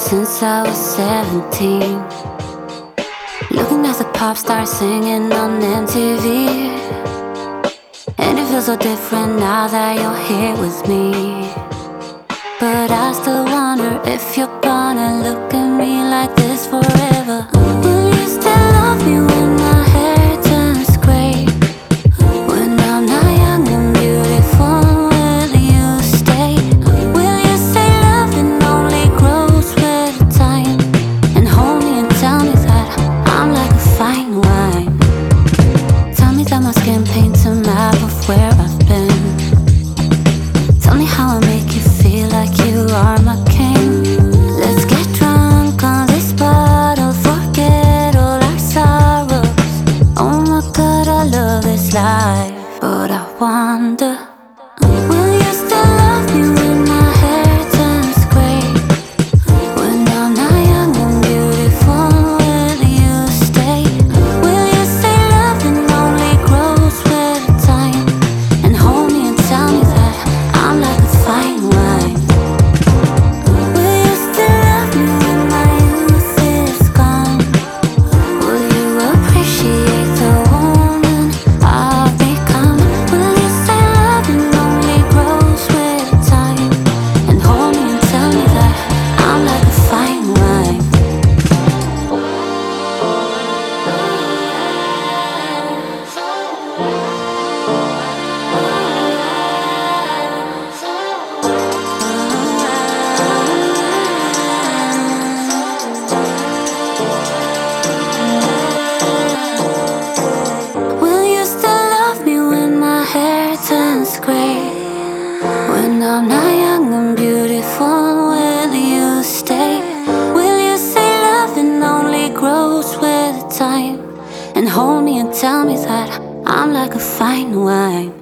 since I was 17. Looking at the pop stars singing on MTV. And it feels so different now that you're here with me. But I still wonder if you're gonna look at me like this forever. Will you still love me when my hair turns gray? When I'm not young and beautiful, will you stay? Will you say loving only grows with time? And hold me and tell me that I'm like a fine wine. Tell me that my skin paints a map of where I've been. Tell me how I make you feel like you are my king. Let's get drunk on this bottle, forget all our sorrows. Oh my God, I love this life. But I wonder, will you still love me when my hair turns gray? When I'm not young and beautiful, will you stay? Will you say loving only grows with time? And hold me and tell me that I'm like a fine wine. Will you still love me when my youth is gone? Will you appreciate the woman I've become? Will you say loving only grows with time? And hold me and tell me that I'm like a fine wine. Will you still love me when my hair turns gray? When I'm not young and beautiful, will you stay? Will you say loving only grows with time? And hold me and tell me that I'm like a fine wine.